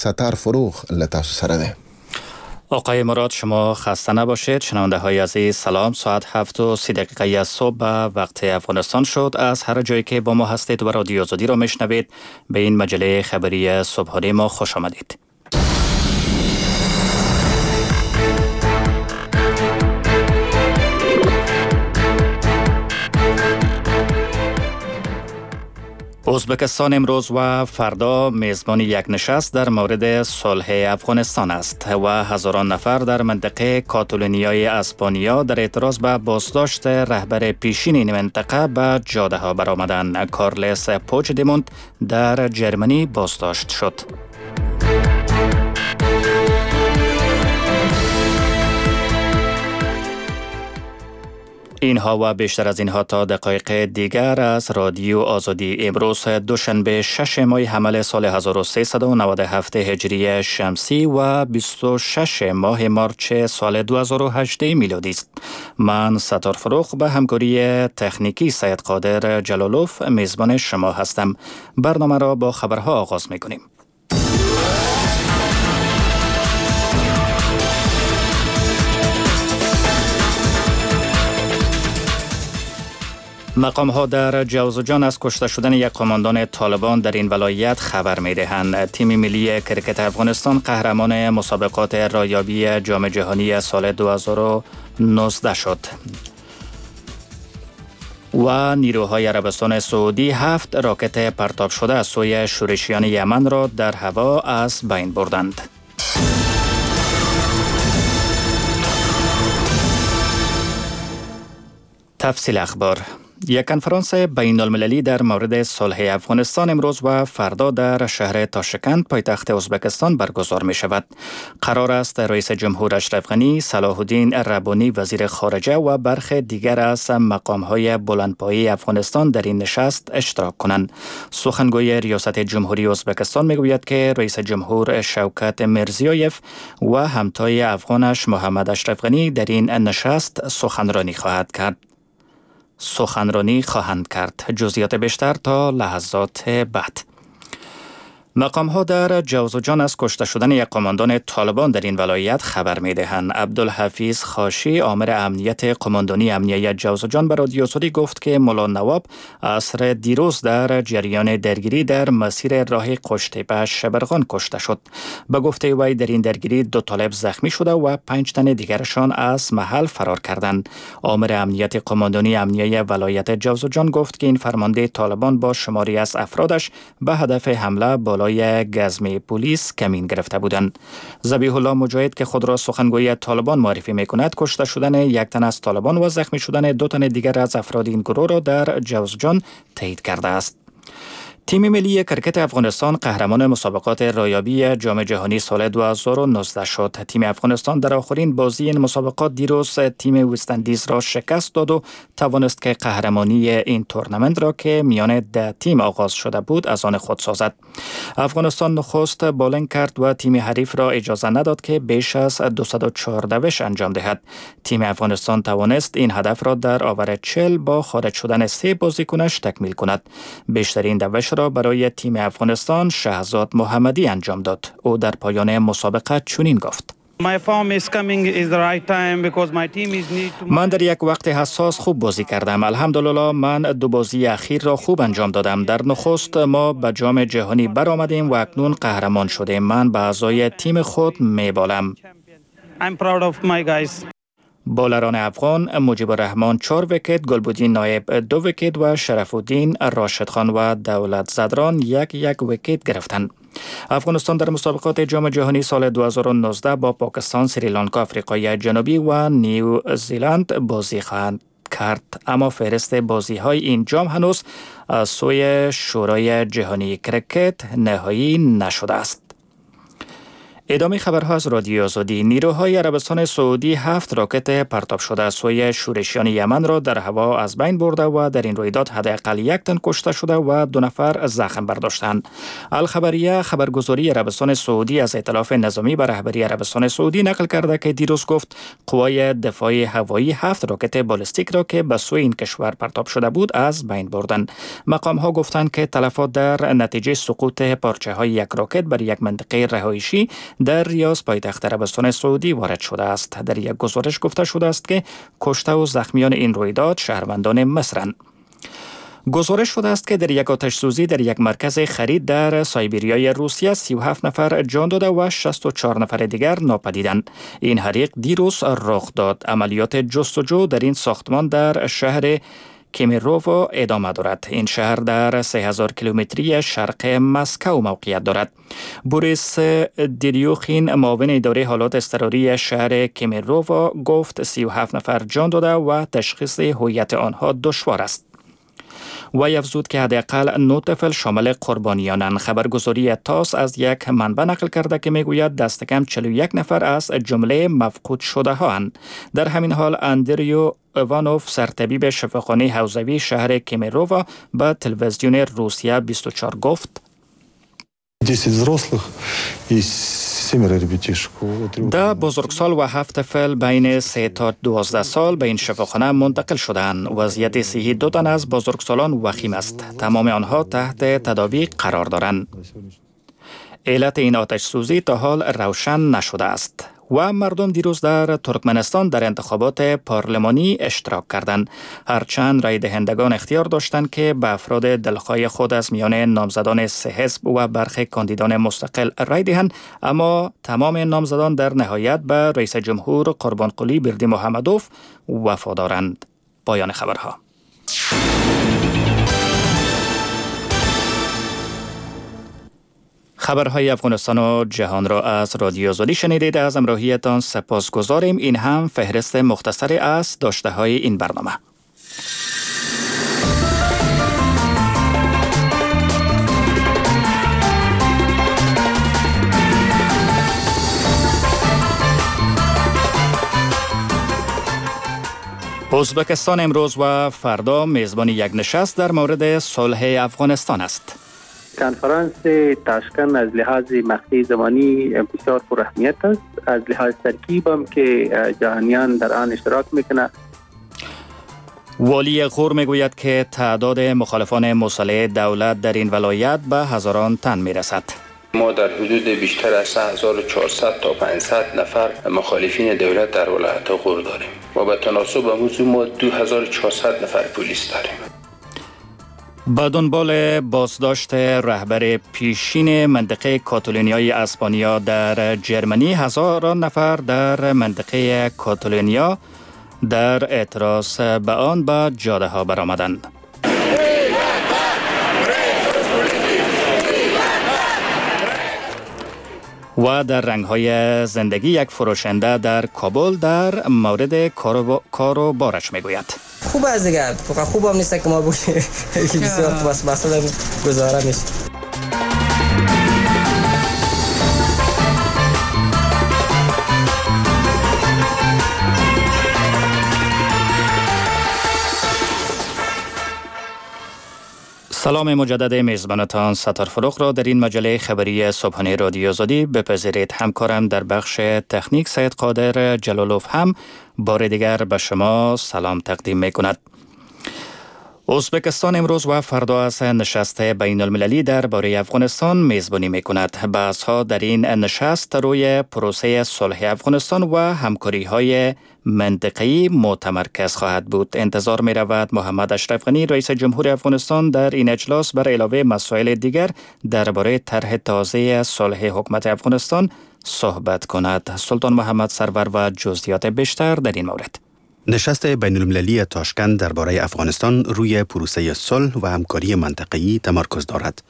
ستار فروغ لتاسو سره ده. آقای مراد، شما خسته نباشید. شنونده های عزیز سلام. ساعت 7:30 صبح به وقت افغانستان شد. از هر جایی که با ما هستید و رادیو آزادی را میشنوید به این مجله خبری صبحانه ما خوش آمدید. ازبکستان امروز و فردا میزبان یک نشست در مورد صلح افغانستان است و هزاران نفر در منطقه کاتالونیای اسپانیا در اعتراض به بازداشت رهبر پیشین این منطقه به جاده ها برآمدند. کارلس پوچدمونت در جرمنی بازداشت شد. اینها و بیشتر از اینها تا دقایق دیگر از رادیو آزادی. امروز دوشنبه 6 ماه حمل سال 1397 هجری شمسی و 26 ماه مارچ سال 2018 میلادی است. من ستار فروغ به همکاری تکنیکی سید قادر جلالوف میزبان شما هستم. برنامه را با خبرها آغاز میکنیم. مقام‌ها در جوزجان از کشته شدن یک قماندان طالبان در این ولایت خبر می‌دهند. تیم ملی کرکت افغانستان قهرمان مسابقات رایابی جام جهانی سال 2019 شد. و نیروهای عربستان سعودی 7 راکت پرتاب شده از سوی شورشیان یمن را در هوا از بین بردند. تفصیل اخبار. یک کنفرانس بین المللی در مورد صلح افغانستان امروز و فردا در شهر تاشکند پایتخت ازبکستان برگزار می شود. قرار است رئیس جمهور اشرف غنی، صلاح الدین ربانی وزیر خارجه و برخی دیگر از مقام‌های بلندپایه افغانستان در این نشست اشتراک کنند. سخنگوی ریاست جمهوری ازبکستان می گوید که رئیس جمهور شوکت میرزیویف و همتای افغانش محمد اشرف غنی در این نشست سخنرانی خواهند کرد. جزئیات بیشتر تا لحظات بعد. مقام‌ها در جوزجان از کشته شدن یک قماندان طالبان در این ولایت خبر می‌دهند. عبدالحفیظ خاشی، آمر امنیت قماندانی امنیه جوزجان به رادیو آزادی گفت که ملا نواب عصر دیروز در جریان درگیری در مسیر راه قشتیپه شبرغان کشته شد. به گفته وی در این درگیری 2 طالب زخمی شده و 5 تن دیگرشان از محل فرار کردند. آمر امنیت قماندانی امنیه ولایت جوزجان گفت که این فرمانده طالبان با شماری از افرادش به هدف حمله بالای گزمه پلیس کمین گرفته بودند. ذبیح الله مجاهد که خود را سخنگوی طالبان معرفی می‌کند، کشته شدن یک تن از طالبان و زخمی شدن 2 تن دیگر از افراد این گروه را در جوزجان تایید کرده است. تیم ملی کرکت افغانستان قهرمان مسابقات رایابی جام جهانی سال 2019 شد. تیم افغانستان در آخرین بازی این مسابقات دیروز تیم وست‌اندیز را شکست داد و توانست که قهرمانی این تورنمنت را که میان 10 تیم آغاز شده بود از آن خود سازد. افغانستان نخست بالینگ کرد و تیم حریف را اجازه نداد که بیش از 214 وش انجام دهد. تیم افغانستان توانست این هدف را در آور 40 با خارج شدن 3 بازیکنش تکمیل کند. بیشترین دوش را برای تیم افغانستان شهزاد محمدی انجام داد. او در پایان مسابقه چنین گفت: من در یک وقت حساس خوب بازی کردم. الحمدلله من 2 بازی اخیر را خوب انجام دادم. در نخست ما به جام جهانی برآمدیم و اکنون قهرمان شدیم. من به اعضای تیم خود میبالم. بالران افغان مجیب الرحمن 4 ویکت، گلبدین نایب 2 ویکت و شرف الدین راشد خان و دولت زدران یک ویکت گرفتند. افغانستان در مسابقات جام جهانی سال 2019 با پاکستان، سریلانکا، آفریقای جنوبی و نیوزیلند بازی خواهند کرد، اما فهرست بازی‌های این جام هنوز از سوی شورای جهانی کرکت نهایی نشده است. ادامه خبرها از رادیو آزادی. نیروهای عربستان سعودی 7 راکت پرتاب شده از سوی شورشیان یمن را در هوا از بین برده و در این رویداد حداقل 1 تن کشته شده و 2 نفر زخم برداشتند. الخبریه خبرگزاری عربستان سعودی از ائتلاف نظامی به رهبری عربستان سعودی نقل کرده که دیروز گفت قوای دفاعی هوایی 7 راکت بالستیک را که به سوی این کشور پرتاب شده بود از بین بردند. مقام ها گفتند که تلفات در نتیجه سقوط پارچه های یک راکت بر یک منطقه رهایشی در ریاض پایتخت عربستان سعودی وارد شده است. در یک گزارش گفته شده است که کشته و زخمیان این رویداد شهروندان مصرند. گزارش شده است که در یک آتش سوزی در یک مرکز خرید در سایبریای روسیه 37 نفر جان داده و 64 نفر دیگر ناپدیدند. این حریق دیروز رخ داد. عملیات جستجو در این ساختمان در شهر کمیروو ادامه دارد. این شهر در 3000 کیلومتری شرق مسکو موقعیت دارد. بوریس دیریوخین معاون اداره حالات اضطراری شهر کمیروو گفت 37 نفر جان داده و تشخیص هویت آنها دشوار است. و افزود که حداقل 9 طفل شامل قربانیانند. خبرگزاری تاس از یک منبع نقل کرده که میگوید دست کم 41 نفر از جمله مفقود شده ها اند. در همین حال اندریو ایوانوف سرطبیب شفاخانه حوزوی شهر کمیروو به تلویزیون روسیه 24 گفت: 10 بزرگسال و 7 طفل بین 3 تا 12 سال به این شفاخانه منتقل شدند. وضعیت صحی 2 تن از بزرگسالان وخیم است. تمام آنها تحت تداوی قرار دارند. علت این آتش سوزی تا حال روشن نشده است. و مردم دیروز در ترکمنستان در انتخابات پارلمانی اشتراک کردند. هرچند رای دهندگان اختیار داشتند که به افراد دلخواه خود از میان نامزدان 3 حزب و برخی کاندیدان مستقل رای دهند، اما تمام نامزدان در نهایت به رئیس جمهور قربانقلی بردیمحمدوف وفادارند. پایان خبرها. خبرهای افغانستان و جهان را از رادیو آزادی شنیدید. از همراهیتان سپاسگزاریم. این هم فهرست مختصری از داشته‌های این برنامه. ازبکستان امروز و فردا میزبان یک نشست در مورد صلح افغانستان است. کنفرانس تاشکند از لحاظ مقطع زمانی بسیار پر اهمیت است. از لحاظ ترکیب هم که جهانیان در آن اشتراک میکنه. والی غور میگوید که تعداد مخالفان مسلح دولت در این ولایت به هزاران تن میرسد. ما در حدود بیشتر از 3400 تا 500 نفر مخالفین دولت در ولایت غور داریم و به تناسب موضوع ما 2400 نفر پلیس داریم. با دنبال بازداشت رهبر پیشین منطقه کاتالونیای اسپانیا در جرمنی، هزاران نفر در منطقه کاتالونیا در اعتراض به آن به جاده ها برآمدند. و در رنگ‌های زندگی یک فروشنده در کابل در مورد کار و بارش میگوید: خوب است دیگه، فقط خوب هم نیست که ما بگیم بسیار خوب است، مثلا گزاره میشه. سلام مجدد میزبانتان ستار فروغ را در این مجله خبری صبحانه رادیو آزادی بپذیرید. همکارم در بخش تکنیک سید قادر جلالوف هم بار دیگر به شما سلام تقدیم می کند. ازبکستان امروز و فردا از نشست بین المللی درباره افغانستان میزبانی می کند. بحث‌ها در این نشست روی پروسه صلح افغانستان و همکاری های منطقه‌ای متمرکز خواهد بود. انتظار می رود محمد اشرف غنی رئیس جمهور افغانستان در این اجلاس بر علاوه مسائل دیگر درباره طرح تازه صلح حکومت افغانستان صحبت کند. سلطان محمد سرور و جزئیات بیشتر در این مورد. نشست بین المللی تاشکند درباره افغانستان روی پروسه صلح و همکاری منطقه‌ای تمرکز دارد.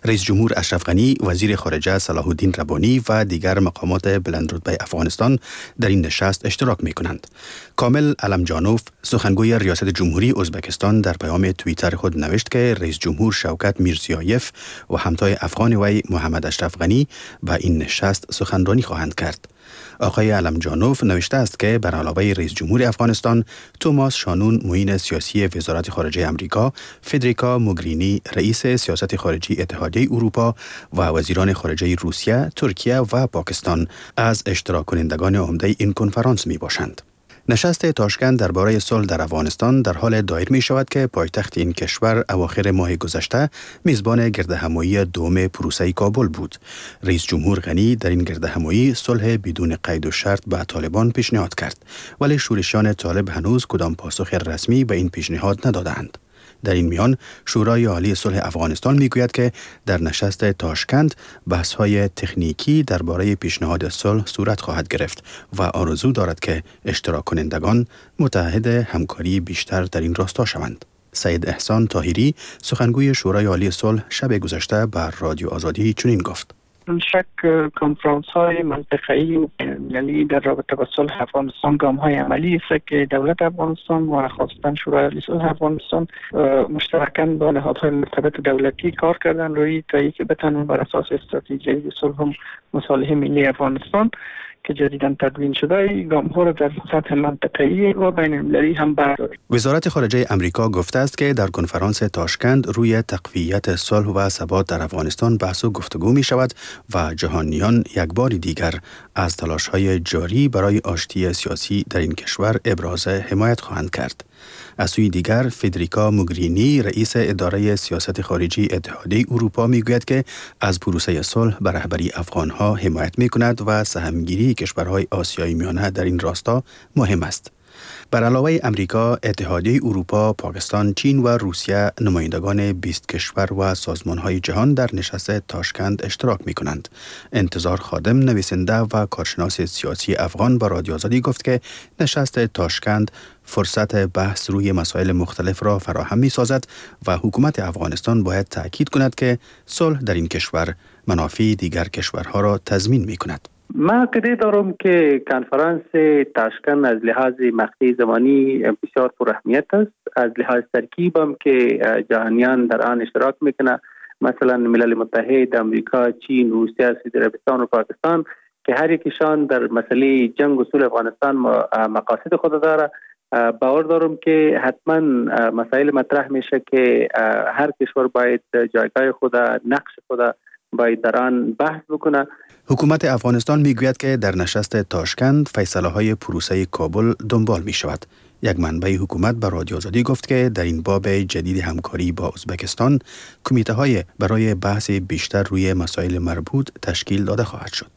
رئیس جمهور اشرف غنی، وزیر خارجه صلاح الدین ربانی و دیگر مقامات بلندرتبه افغانستان در این نشست اشتراک می کنند. کامل علمجانوف، سخنگوی ریاست جمهوری ازبکستان، در پیام توییتر خود نوشت که رئیس جمهور شوکت میرزیایف و همتای افغان وی محمد اشرف غنی به این نشست سخنرانی خواهند کرد. آقای علمجانوف نوشته است که بر علاوه رئیس جمهور افغانستان، توماس شانون معین سیاسی وزارت خارجه امریکا، فدریکا موگرینی رئیس سیاست خارجی اتحادیه اروپا و وزیران خارجه روسیه، ترکیه و پاکستان از اشتراک کنندگان عمده این کنفرانس می باشند. نشست تاشکند درباره صلح در افغانستان در حال دایر می شود که پایتخت این کشور اواخر ماه گذشته میزبان گردهمایی دوم پروسه کابل بود. رئیس جمهور غنی در این گردهمایی صلح بدون قید و شرط به طالبان پیشنهاد کرد، ولی شورشیان طالب هنوز کدام پاسخ رسمی به این پیشنهاد ندادند. در این میان شورای عالی صلح افغانستان میگوید که در نشست تاشکند بحث‌های تکنیکی درباره پیشنهاد صلح صورت خواهد گرفت و آرزو دارد که اشتراک کنندگان متعهد همکاری بیشتر در این راستا شوند. سید احسان طاهری، سخنگوی شورای عالی صلح، شب گذشته بر رادیو آزادی چنین گفت: شک کنفرانس های منطقه‌ای یعنی در رابطه با صلح افغانستان گام های عملی است که دولت افغانستان و خاصتا شورای عالی صلح افغانستان مشترکاً با نهادهای مرتبط دولتی کار کردن روی تا اینکه بتوانند بر اساس استراتژی صلح و مصالح ملی افغانستان که جدیداً تدوین شده گام ها را در سطح منطقه‌ای و بین المللی هم بردارد. وزارت خارجه امریکا گفته است که در کنفرانس تاشکند روی تقویت صلح و ثبات در افغانستان بحث و گفتگو می شود و جهانیان یک بار دیگر از تلاش‌های جاری برای آشتی سیاسی در این کشور ابراز حمایت خواهند کرد. از سوی دیگر، فدریکا موگرینی رئیس اداره سیاست خارجی اتحادیه اروپا میگوید که از پروسه صلح به رهبری افغانها حمایت میکند و سهمگیری کشورهای آسیای میانه در این راستا مهم است. بر علاوه امریکا، اتحادیه اروپا، پاکستان، چین و روسیه نمایندگان 20 کشور و سازمان‌های جهان در نشست تاشکند اشتراک می‌کنند. انتظار خادم، نویسنده و کارشناس سیاسی افغان با رادیو آزادی گفت که نشست تاشکند فرصت بحث روی مسائل مختلف را فراهم می‌سازد و حکومت افغانستان باید تأکید کند که صلح در این کشور منافع دیگر کشورها را تضمین می‌کند. ما عقیده دارم که کنفرانس تاشکند از لحاظ مقطع زمانی بسیار پر اهمیت است. از لحاظ ترکیب هم که جهانیان در آن اشتراک میکنه، مثلا ملل متحد، امریکا، چین، روسیه، سعودی عربستان و پاکستان که هر یکیشان در مسئله جنگ و صلح افغانستان مقاصد خود داره. باور دارم که حتما مسائل مطرح میشه که هر کشور باید جایگاه خود، نقش خود باید در آن بحث بکنه. حکومت افغانستان میگوید که در نشست تاشکند فیصله‌های پروسه کابل دنبال می شود. یک منبع حکومت به رادیو آزادی گفت که در این باب جدید همکاری با ازبکستان کمیته‌های برای بحث بیشتر روی مسائل مربوط تشکیل داده خواهد شد.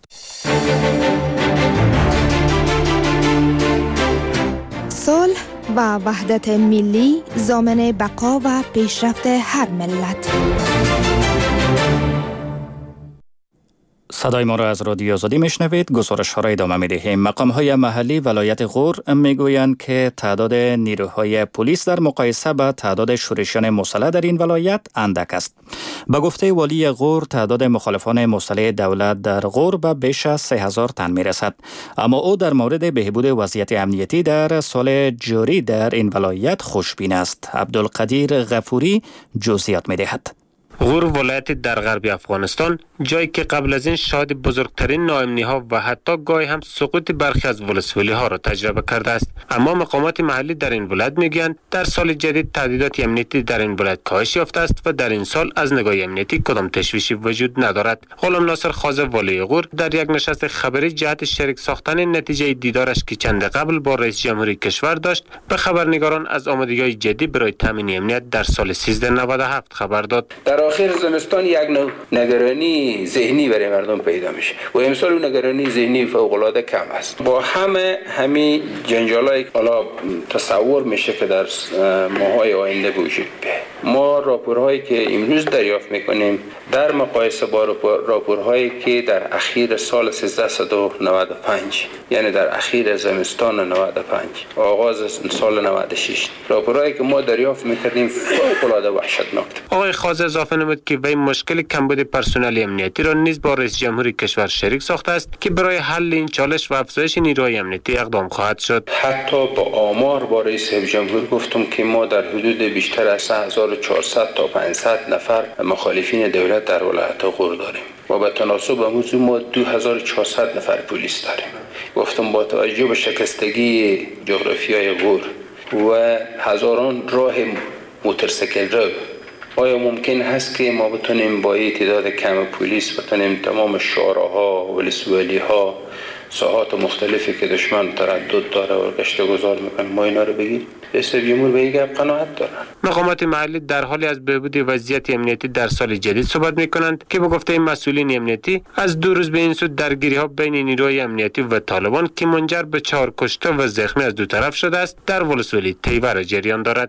صلح و وحدت ملی ضامن بقا و پیشرفت هر ملت. صدای ما را از رادیو آزادی میشنوید. گزارش ها را ادامه میدهیم. مقام های محلی ولایت غور میگویند که تعداد نیروهای پلیس در مقایسه با تعداد شورشیان مسلح در این ولایت اندک است. به گفته والی غور، تعداد مخالفان مسلح دولت در غور به بیش از 3000 تن میرسد. اما او در مورد بهبود وضعیت امنیتی در سال جاری در این ولایت خوشبین است. عبدالقدیر غفوری جزئیات میدهد. غور ولایت در غرب افغانستان، جایی که قبل از این شاهد بزرگترین ناامنی ها و حتی گاهی هم سقوط برخی از ولسوالی ها را تجربه کرده است. اما مقامات محلی در این ولایت میگویند در سال جدید تعدادات امنیتی در این ولایت کاهش یافته است و در این سال از نگاه امنیتی کدام تشویشی وجود ندارد. غلام ناصر خازه والی غور در یک نشست خبری جهت شریک ساختن نتیجه دیدارش که چند قبل با رئیس جمهوری کشور داشت، به خبرنگاران از آمادگی‌های جدی برای تامین امنیت در سال 1397 خبر داد. در آخر زمستان یک نوع نگرانی ذهنی برای مردم پیدا میشه و امسال اون نگرانی ذهنی فوق العاده کم است. با همین جنجالای حالا تصور میشه که در ماهای آینده وجود بیاید. ما راپورهایی که امروز دریافت میکنیم در مقایسه با راپورهایی که در اخیر سال 1395 یعنی در اخیر زمستان 95 آغاز سال 96 راپورهایی که ما دریافت میکردیم فوق‌العاده وحشتناک. آقای خاز اضافه نمود که وی مشکل کمبود پرسنل امنیتی را نیز با رئیس جمهور کشور شریک ساخته است که برای حل این چالش و افزایش نیروهای امنیتی اقدام خواهد شد. حتی با آمار با رئیس جمهور گفتم که ما در حدود بیشتر از 3400 تا 500 نفر مخالفین دولت در ولایت غور داریم و به تناسب موضوع ما 2400 نفر پلیس داریم. گفتم با توجه به شکستگی جغرافیای غور و هزاران راه موتورسیکل رو آیا ممکن هست که ما بتونیم با این تعداد کم پلیس بتونیم تمام شوراها و ولسوالی‌ها ساحات مختلفی که دشمن تردد داره و گشت گذار میکنه ما اینا رو بگیریم؟ رئیس جمهور به این گپ قناعت دارن. مقامات محلی در حالی از بهبود وضعیت امنیتی در سال جدید صحبت میکنند که به گفته مسئولین امنیتی از 2 روز به این سو درگیری ها بین نیروهای امنیتی و طالبان که منجر به 4 کشته و زخمی از دو طرف شده است در ولسوالی تیور جریان دارد.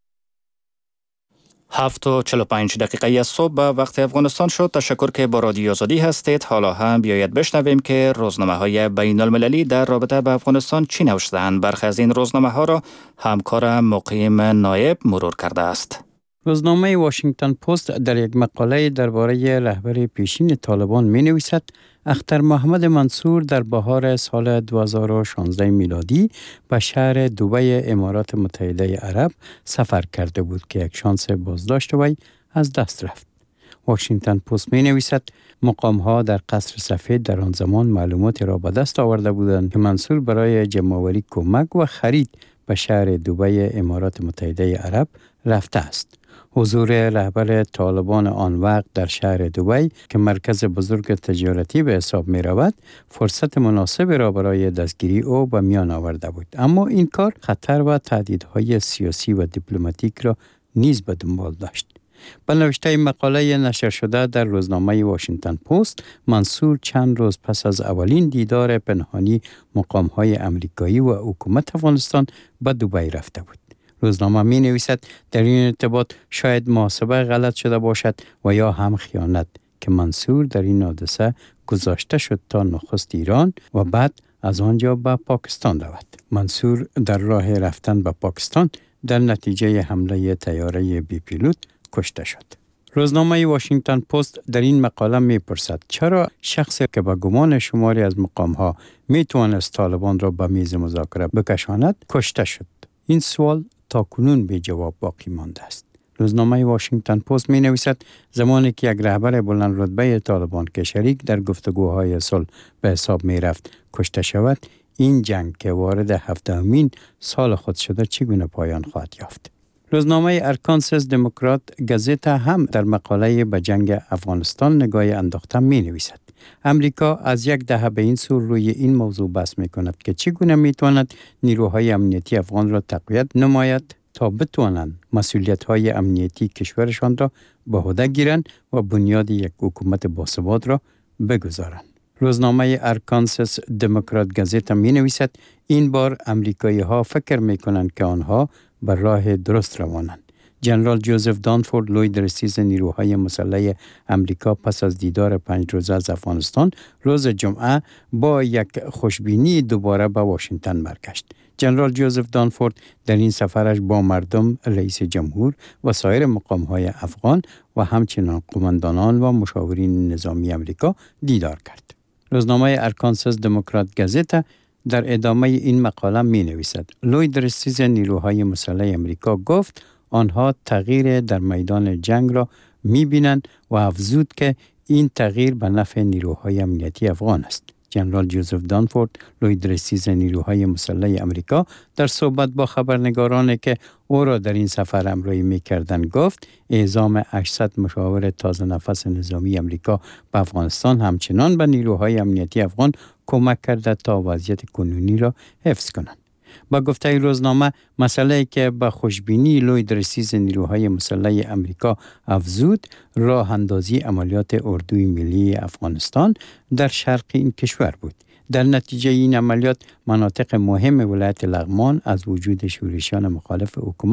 7:45 صبح به وقت افغانستان شد. تشکر که با رادیو آزادی هستید. حالا هم بیایید بشنویم که روزنامه‌های بین المللی در رابطه با افغانستان چی نوشته‌اند. برخی از این روزنامه‌ها را همکار مقیم نایب مرور کرده است. روزنامه واشنگتن پست در یک مقاله درباره رهبر پیشین طالبان می‌نویسد اختر محمد منصور در بهار سال 2016 میلادی به شهر دبی امارات متحده عرب سفر کرده بود که یک شانس بازداشت وی از دست رفت. واشنگتن پست می‌نویسد مقام‌ها در قصر سفید در آن زمان معلوماتی را به دست آورده بودند که منصور برای جمع‌آوری کمک و خرید به شهر دبی امارات متحده عرب رفته است. حضور رهبر طالبان آن وقت در شهر دبی که مرکز بزرگ تجارتی به حساب می رود فرصت مناسب را برای دستگیری او به میان آورده بود، اما این کار خطر و تهدیدهای سیاسی و دیپلماتیک را نیز به دنبال داشت. به نوشته مقاله نشر شده در روزنامه واشنگتن پست، منصور چند روز پس از اولین دیدار پنهانی مقام‌های امریکایی و حکومت افغانستان به دبی رفته بود. روزنامه می نویسد در این ارتباط شاید محاسبه غلط شده باشد و یا هم خیانت که منصور در این حادثه گذاشته شد تا نخست ایران و بعد از آنجا به پاکستان رود. منصور در راه رفتن به پاکستان در نتیجه حمله طیاره بی پیلوت کشته شد. روزنامه واشنگتن پست در این مقاله می پرسد چرا شخصی که به گمان شماری از مقام‌ها می توانست طالبان را به میز مذاکره بکشاند کشته شد. این سوال تا کنون به جواب باقی مانده است. روزنامه واشنگتن پست می نویسد زمانی که یک رهبر بلند رتبه طالبان که شریک در گفتگوهای صلح به حساب می رفت کشته شود، این جنگ که وارد 7مین سال خود شده چگونه پایان خواهد یافت؟ روزنامه ارکانساس دموکرات گازتا هم در مقاله به جنگ افغانستان نگاه انداخته می نویسد امریکا از یک دهه به این سو روی این موضوع بحث می کند که چگونه می تواند نیروهای امنیتی افغان را تقویت نماید تا بتوانند مسئولیت‌های امنیتی کشورشان را به عهده گیرند و بنیاد یک حکومت باثبات را بگذارند. روزنامه ارکانساس دموکرات گازتا می نویسد این بار امریکایی ها فکر می کنند که آنها بر راه درست روانند. جنرال جوزف دانفورد لوی درستیز نیروهای مسلح امریکا پس از دیدار 5 روزه از افغانستان روز جمعه با یک خوشبینی دوباره به واشنگتن برگشت. جنرال جوزف دانفورد در این سفرش با مردم، رئیس جمهور و سایر مقام‌های افغان و همچنین قماندانان و مشاورین نظامی امریکا دیدار کرد. روزنامه ارکانساس دموکرات گازتا در ادامه این مقاله می نویسد لوی درستیز نیروهای مسلح امریکا گفت آنها تغییر در میدان جنگ را می بینند و افزود که این تغییر به نفع نیروهای امنیتی افغان است. جنرال جوزف دانفورد لوی درستیز نیروهای مسلح امریکا در صحبت با خبرنگارانی که او را در این سفر همراهی می‌کردند گفت اعزام 800 مشاور تازه نفس نظامی امریکا به افغانستان همچنان به نیروهای امنیتی افغان کمک کرده تا وضعیت کنونی را حفظ کنند. با گفته روزنامه مسئله که به خوشبینی لوی درستیز نیروهای مسلح امریکا افزود راه اندازی عملیات اردوی ملی افغانستان در شرق این کشور بود. در نتیجه این عملیات مناطق مهم ولایت لغمان از وجود شورشیان مخالف حکومت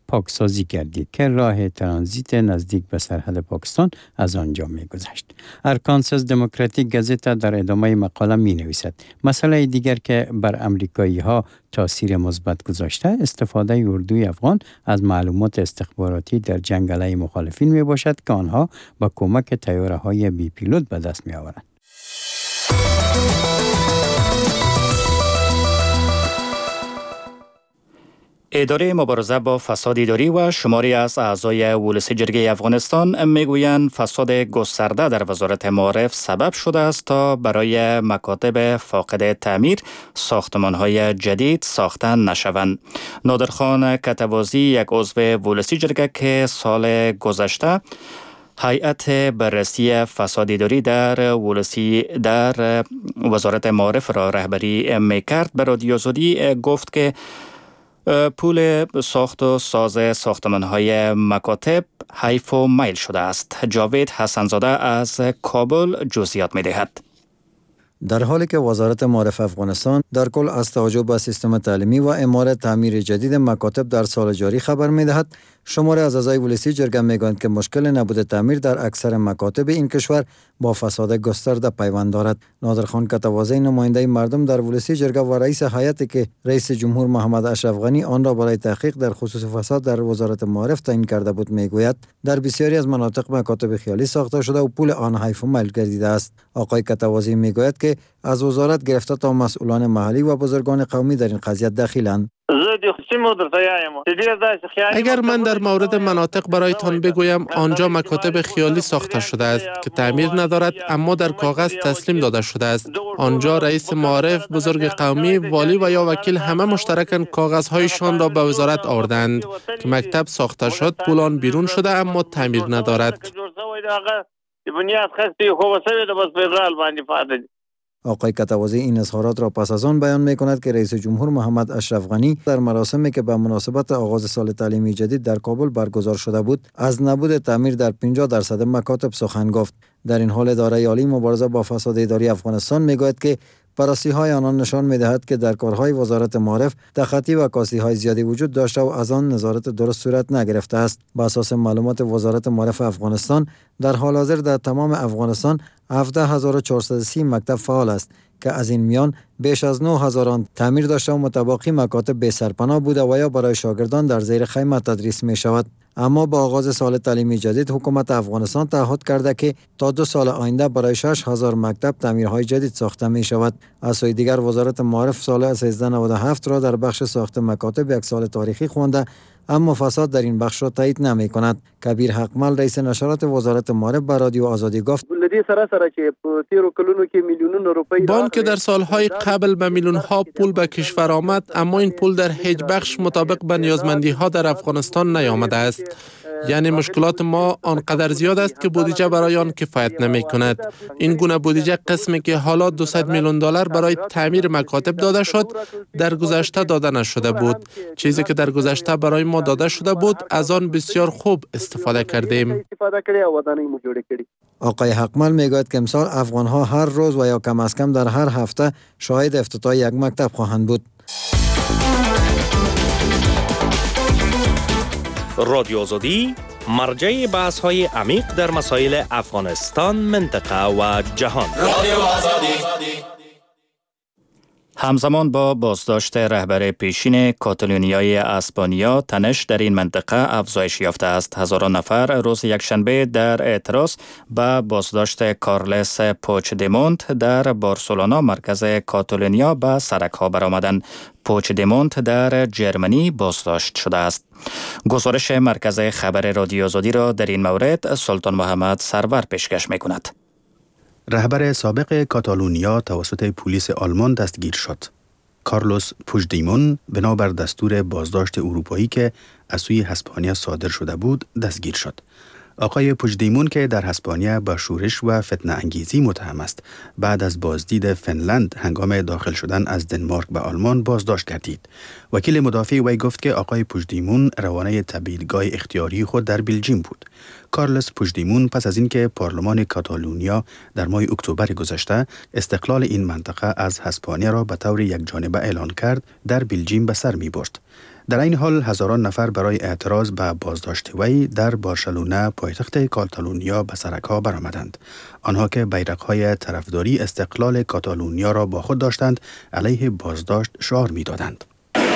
پاکسازی گردید که راه ترانزیت نزدیک به سرحد پاکستان از آنجا می‌گذشت. ارکانساس دموکراتیک گازتا در ادامه مقاله می‌نویسد مسئله دیگر که بر امریکایی‌ها تاثیر مثبت گذاشته استفاده اردوی افغان از معلومات استخباراتی در جنگ علیه مخالفین میباشد که آنها با کمک طیاره‌های بی پیلوت به دست می‌آورند. اداره مبارزه با فساد اداری و شماری از اعضای ولسی جرگه افغانستان میگویند فساد گسترده در وزارت معارف سبب شده است تا برای مکاتب فاقد تعمیر ساختمان‌های جدید ساخته نشوند. نادرخان کتوازی یک عضو ولسی جرگه که سال گذشته هیئت بررسی فساد اداری در وزارت معارف را رهبری میکرد به رادیو آزادی گفت که پول ساخت و ساز ساختمان‌های مکاتب حیف و میل شده است. جاوید حسنزاده از کابل جزئیات می‌دهد. در حالی که وزارت معارف افغانستان در کل از توجه به سیستم تعلیمی و اعمار تعمیر جدید مکاتب در سال جاری خبر می‌دهد، شماری از اعضای ولسی جرگه میگویند که مشکل نبود تعمیر در اکثر مکاتب این کشور با فساد گسترده پیوند دارد. نادرخان کتوازی نماینده مردم در ولسی جرگه و رئیس هیئتی که رئیس جمهور محمد اشرف غنی آن را برای تحقیق در خصوص فساد در وزارت معارف تعیین کرده بود میگوید در بسیاری از مناطق مکاتب خیالی ساخته شده و پول آن حیف و میل گردیده است. آقای کتوازی میگوید که از وزارت گرفته تا مسئولان محلی و بزرگان قومی در این قضیه دخیلند. اگر من در مورد مناطق برایتان بگویم آنجا مکاتب خیالی ساخته شده است که تعمیر ندارد اما در کاغذ تسلیم داده شده است. آنجا رئیس معارف، بزرگ قومی، والی و یا وکیل همه مشترکاً کاغذهایشان را به وزارت آوردند که مکتب ساخته شد، پول آن بیرون شده اما تعمیر ندارد. آقای کتوازی این اظهارات را پس از آن بیان می‌کند که رئیس جمهور محمد اشرف غنی در مراسمی که به مناسبت آغاز سال تعلیمی جدید در کابل برگزار شده بود از نبود تعمیر در 50% مکاتب سخن گفت. در این حال اداره عالی مبارزه با فساد اداری افغانستان میگوید که بررسی‌های آنان نشان می‌دهد که در کارهای وزارت معارف تخطی و کاستی‌های زیادی وجود داشته و از آن نظارت درست صورت نگرفته است. بر اساس معلومات وزارت معارف افغانستان در حال حاضر در تمام افغانستان 17430 مکتب فعال است که از این میان بیش از 9000 تعمیر داشته و متباقی مکاتب بی سرپناه بوده و یا برای شاگردان در زیر خیمه تدریس می شود. اما با آغاز سال تعلیمی جدید حکومت افغانستان تعهد کرده که تا 2 سال آینده برای 6000 مکتب تعمیرهای جدید ساخته می شود. از سوی دیگر وزارت معارف سال 1397 را در بخش ساخت مکاتب یک سال تاریخی خوانده اما فساد در این بخش را تایید نمی کند. کبیر حقمل رئیس نشرات وزارت معارف به رادیو آزادی گفت بانک در سالهای قبل به میلیون‌ها پول به کشور آمد اما این پول در هیچ بخش مطابق به نیازمندی‌ها در افغانستان نیامده است. یعنی مشکلات ما آنقدر زیاد است که بودجه برای آن کفایت نمی کند. این گونه بودجه قسمی که حالا 200 میلیون دلار برای تعمیر مکاتب داده شد در گذشته داده نشده بود. چیزی که در گذشته برای ما داده شده بود از آن بسیار خوب استفاده کردیم. آقای حقمل میگوید که امسال افغان‌ها هر روز و یا کم از کم در هر هفته شاهد افتتاح یک مکتب خواهند بود. رادیو آزادی مرجع بحث‌های عمیق در مسائل افغانستان، منطقه و جهان. رادیو آزادی. همزمان با بازداشت رهبر پیشین کاتالونیای اسپانیا، تنش در این منطقه افزایش یافته است. هزاران نفر روز یکشنبه در اعتراض به بازداشت کارلس پوچدمونت در بارسلونا مرکز کاتالونیا به سرک‌ها برآمدند. پوچدمونت در جرمنی بازداشت شده است. گزارش مرکز خبر رادیو آزادی را در این مورد سلطان محمد سرور پیشکش می‌کند. رهبر سابق کاتالونیا توسط پلیس آلمان دستگیر شد. کارلوس پوچدمون بنابر دستور بازداشت اروپایی که از سوی اسپانیا صادر شده بود دستگیر شد. آقای پوچدمون که در اسپانیا با شورش و فتنه انگیزی متهم است، بعد از بازدید فنلند هنگام داخل شدن از دنمارک به آلمان بازداشت گردید. وکیل مدافع وی گفت که آقای پوچدمون روانه تبعیدگاه اختیاری خود در بلژیم بود. کارلس پوچدمون پس از اینکه پارلمان کاتالونیا در ماه اکتبر گذشته استقلال این منطقه از اسپانیا را به طور یکجانبه اعلان کرد، در بلژیم به سر می برد. در این حال هزاران نفر برای اعتراض به بازداشت وی در بارسلونا پایتخت کاتالونیا به سرک‌ها برآمدند. آنها که بیرق‌های طرفداری استقلال کاتالونیا را با خود داشتند علیه بازداشت شعار می‌دادند.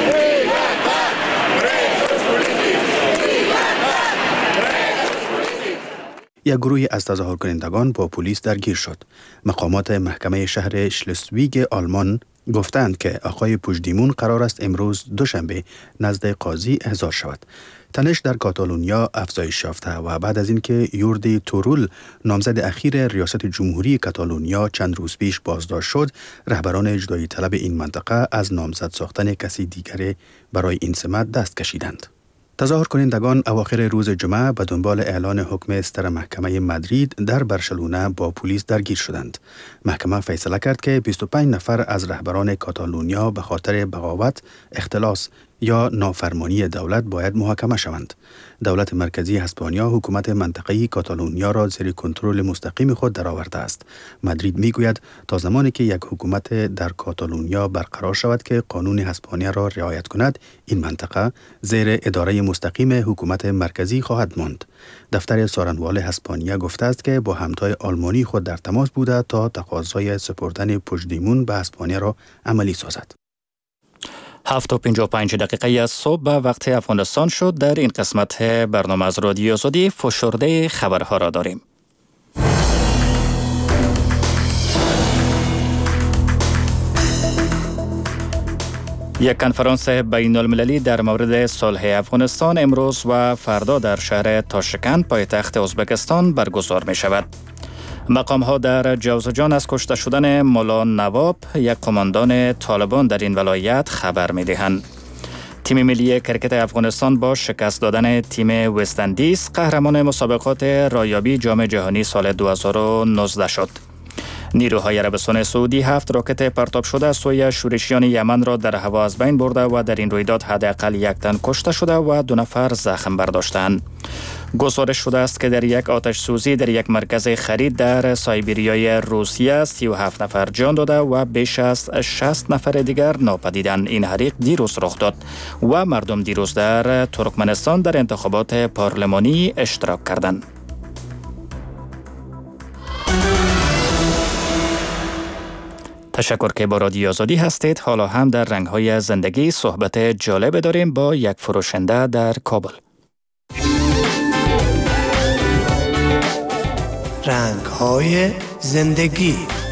یک گروهی از تظاهر کنندگان با پلیس درگیر شد. مقامات محکمه شهر شلسویگ آلمان گفتند که آقای پوژدیمون قرار است امروز دوشنبه نزد قاضی احضار شود. تنش در کاتالونیا افزایش یافته و بعد از اینکه یوردی تورول نامزد اخیر ریاست جمهوری کاتالونیا چند روز پیش بازداشت شد، رهبران اجرایی طلب این منطقه از نامزد ساختن کسی دیگر برای این سمت دست کشیدند. تظاهر کنندگان اواخر روز جمعه به دنبال اعلان حکم استر محکمه مادرید در بارسلونا با پلیس درگیر شدند. محکمه فیصله کرد که 25 نفر از رهبران کاتالونیا به خاطر بغاوت، اختلاس یا نافرمانی دولت باید محاکمه شوند. دولت مرکزی اسپانیا حکومت منطقه‌ای کاتالونیا را زیر کنترل مستقیم خود درآورده است. مادرید میگوید تا زمانی که یک حکومت در کاتالونیا برقرار شود که قانون اسپانیا را رعایت کند، این منطقه زیر اداره مستقیم حکومت مرکزی خواهد ماند. دفتر سارنوال اسپانیا گفته است که با همتای آلمانی خود در تماس بوده تا تقاضای سپردن پوژدیمون به اسپانیا را عملی سازد. 7:55 صبح به وقت افغانستان شد. در این قسمت برنامه از رادیو آزادی فشرده خبرها را داریم. یک کنفرانس بین المللی در مورد صلح افغانستان امروز و فردا در شهر تاشکند پایتخت ازبکستان برگزار می شود. مقام ها در جوزجان از کشته شدن مولا نواب، یک قماندان طالبان در این ولایت خبر می دهند. تیم ملی کرکت افغانستان با شکست دادن تیم وست اندیز قهرمان مسابقات رایابی جام جهانی سال 2019 شد. نیروهای عربستان سعودی 7 راکت پرتاب شده سوی شورشیان یمن را در هوا از بین برده و در این رویداد حداقل 1 تن کشته شده و 2 نفر زخم برداشتند. گزارش شده است که در یک آتش سوزی در یک مرکز خرید در سایبریای روسیه 37 نفر جان داده و بیش از 60 نفر دیگر ناپدیدند. این حریق دیروز رخ داد و مردم دیروز در ترکمنستان در انتخابات پارلمانی اشتراک کردند. تشکر که با رادیو آزادی هستید. حالا هم در رنگ‌های زندگی صحبت جالب داریم با یک فروشنده در کابل. رنگ‌های زندگی.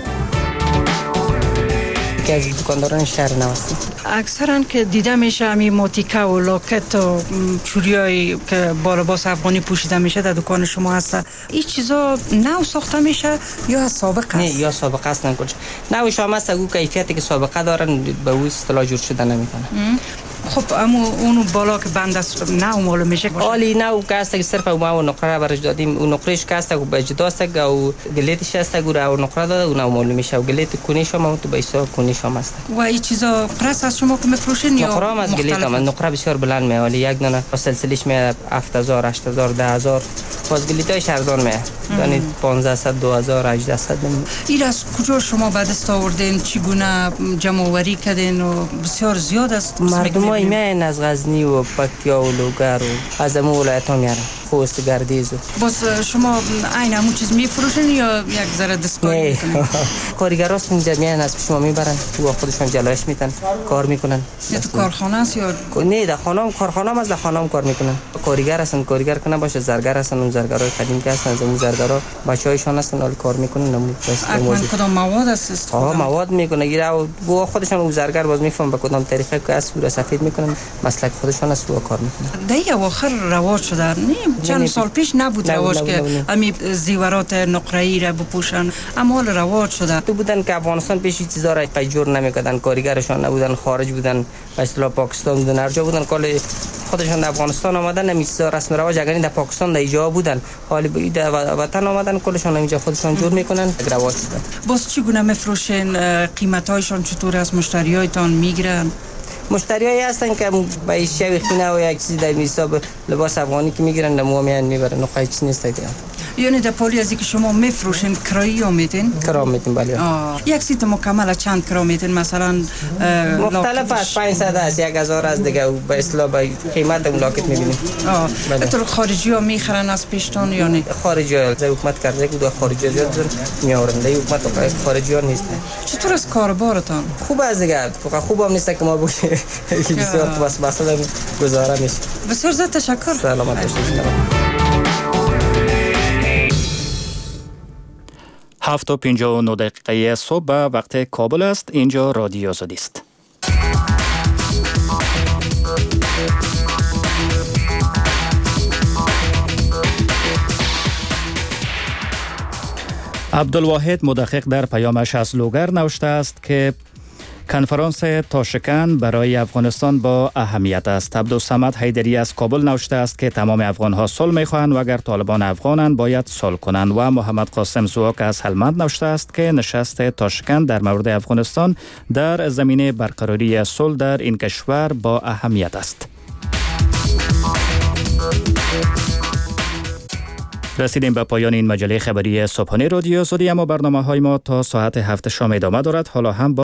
که از دکانداران شهر نوستی اکثرا که دیده میشه همین موتیکه و لاکت و چوریایی که با لباس افغانی پوشیده میشه در دکان شما هست. این چیزا نو ساخته میشه یا از سابقه است؟ نه یا سابقه است. نوش هم هست اگه کیفیتی که سابقه دارن به اون اصطلاح جور شده نمیکنه. خب اما اونو بالا که بند است نو معلوم میشه. حالی نو که است که صرف ما نقره برش دادیم. اون نقرهش که است که به جداست که او گلیتش است که او نقره داده اون معلوم میشه و گلیت کنیش هم تو به حساب کنیش هم است. و این چیزا پرس از شما که میفروشین یا نقره هم از گلیت هم نقره بسیار بلند می حالی یک دانه سلسلهش می 7000 8000 10000 باز گلیتای ارزان می یعنی 1500 2000 1800. این از کجا شما به دست آوردین؟ چگونه جمع آوری کردین و بسیار زیاد است؟ مردمای میان از غزنی و پکتیا و لوگر و از همه ولایت ها میارن. خوست گردیز و باز شما عین همون چیز میفروشین یا یک ذره دستکاری میکنین؟ کارگراست اینجا میان از شما میبرن و خودشون جلوش میتن کار میکنن. نه تو کارخانه است یا نه در خانه کارخانه هم از در خانه هم کار میکنن. کارگر هستن کارگر کنه باشه زرگر هستن اون زرگرای قدیم که هستن اون زرگرا بچه‌هایشون هستن حال کار میکنن. اون کدام مواد است؟ مواد میکنه گیره و خودشون اون زرگر باز میفهم به کدام طریقه که از سور سفید میکنن مسلک خودشون است و کار میکنن. دیگه آخر رواج شده نه چند سال پیش نبود رواج که همین زیورات نقره‌ای را بپوشن اما حال رواج شده. تو بودن که افغانستان پیش چیزا را پیجور نمیکردن کارگرشون نبودن خارج بودن به اصطلاح پاکستان بودن هر جا بودن کال خودشون در افغانستان آمدن نمی‌چیزا رسم رواج اگر در پاکستان در اینجا بودن حالی در وطن آمدن کلشون اینجا خودشون جور میکنن رواج شده. باز چگونه میفروشین؟ قیمت‌هایشون چطور است؟ مشتریایتان میگیرن؟ مشتریایی هستن که به شیوه خینه و یک چیزی در حساب لباس افغانی که میگیرن دمو میان میبرن نقای چیز نیست دیگه. یعنی در پالی از که شما میفروشین کرایی یا میتین؟ کرا میتین بله. یک سیت مکمل چند کرا میتین مثلا؟ مختلف است، 500 است، 1000 است دیگه، به اصطلاح به قیمت اون لاکت میبینیم. تو خارجی ها میخرن از پیشتان یا نه؟ خارجی ها حکومت کرده که دو خارجی زیاد میآورن، دیگه حکومت خارجی ها نیست. چطور است کاربارتان؟ خوب است دیگه، فقط خوب هم نیست که ما بگیم بسیار خوب است، مثلا گزاره میشه. بسیار زیاد تشکر. سلامت باشید. 7:59 صبح به وقت کابل است. اینجا رادیو آزادی است. عبدالواحد مدقق در پیامش از لوگر نوشته است که کنفرانس تاشکند برای افغانستان با اهمیت است. عبدالصمد حیدری از کابل نوشته است که تمام افغان‌ها صلح می‌خواهند و اگر طالبان افغانند باید صلح کنند. و محمد قاسم زواک از هلمند نوشته است که نشست تاشکند در مورد افغانستان در زمینه برقراری صلح در این کشور با اهمیت است. رسیدیم به پایان این مجله خبری صبحانه رادیو آزادی، اما برنامه‌های ما تا ساعت 7 شام ادامه دارد. حالا هم با